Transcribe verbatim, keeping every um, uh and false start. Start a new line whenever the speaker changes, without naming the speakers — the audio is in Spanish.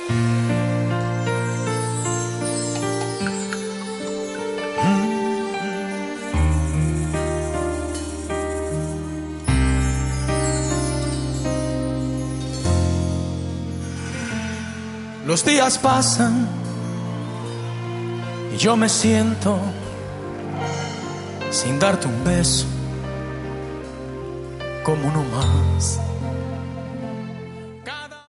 Los días pasan y yo me siento sin darte un beso como uno más.